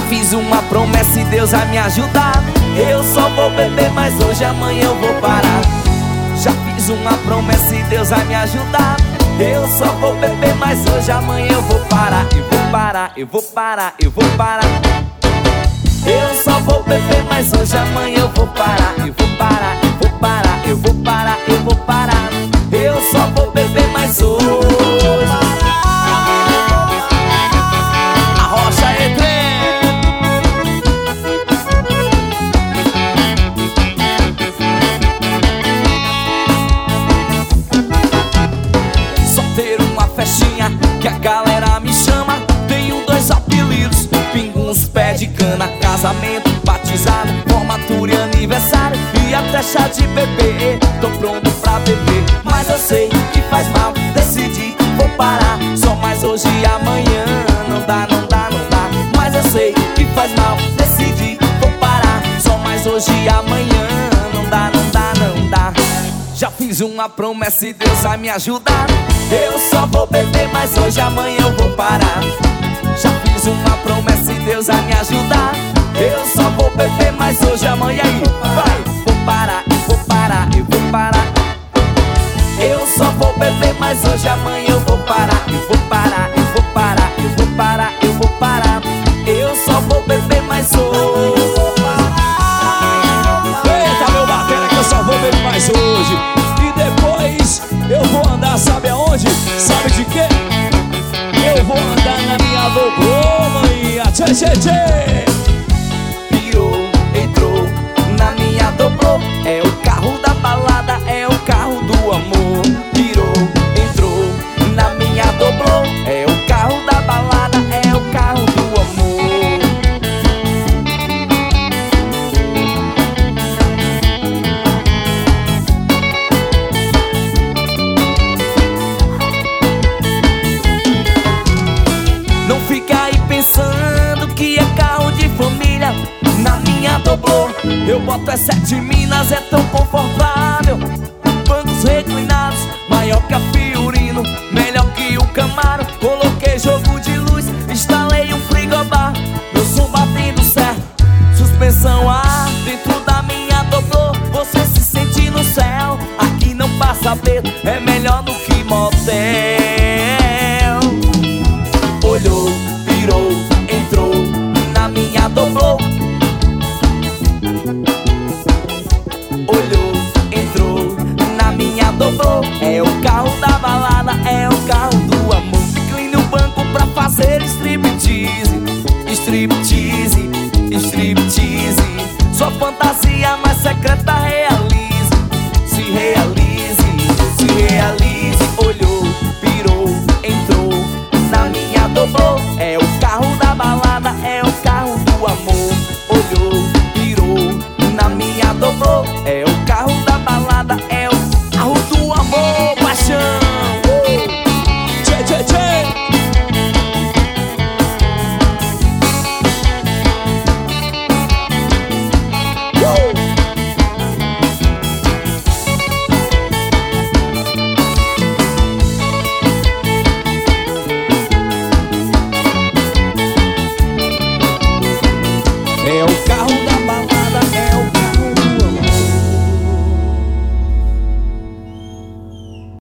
fiz uma promessa e Deus vai me ajudar. Eu só vou beber, mas hoje, amanhã eu vou parar. Já fiz uma promessa e Deus vai me ajudar. Eu só vou beber, mas hoje, amanhã eu vou parar. Eu vou parar, eu vou parar, eu vou parar. Eu só vou beber, mas hoje, amanhã eu vou parar. Eu vou parar, eu vou parar, eu vou parar, eu vou parar. Eu só vou beber, mas hoje. Arrocha aí, só ter uma festinha que a galera me chama. Tenho 2 apelidos, pinguns, pé de cana. Casamento, batizado, formatura e aniversário, e até chá de bebê. Tô pronto pra beber, mas eu sei que faz mal. Decidi, vou parar. Só mais hoje e amanhã. Não dá, não dá, não dá. Mas eu sei que faz mal. Decidi, vou parar. Só mais hoje e amanhã. Não dá, não dá, não dá. Já fiz uma promessa e Deus vai me ajudar. Eu só vou beber, mas hoje e amanhã eu vou parar. Já fiz uma promessa e Deus vai me ajudar. Eu só vou beber, mas hoje, amanhã aí vai. Vou parar, eu vou parar, eu vou parar. Eu só vou beber, mas hoje, amanhã eu vou parar. Eu vou parar, eu vou parar, eu vou parar, eu vou parar. Eu só vou beber, mas hoje eu vou parar. Eita, meu batera, que eu só vou beber mais hoje. E depois eu vou andar, sabe aonde? Sabe de quê? Eu vou andar na minha dobrô, maninha. Tchê, tchê, tchê. Pirou, entrou na minha dobrô. É o carro da balada, é o carro do amor. Pirou, entrou na minha dobrô. É o carro da balada, é o carro do amor. Não fica aí pensando que é carro de família. Na minha dobrô eu boto é 7 minas, é tão confortável. Bancos reclinados, maior que a Fiorino, melhor que o Camaro. Coloquei jogo de luz, instalei um frigobar. Meu som batendo certo, suspensão ar. Dentro da minha dobrô você se sente no céu. Aqui não passa medo, é melhor do que motel. Olhou, virou, entrou na minha dobrô. Olhou, entrou na minha dobrô. É o carro da balada, é o carro do amor. Incline o banco pra fazer striptease. Striptease, striptease. Sua fantasia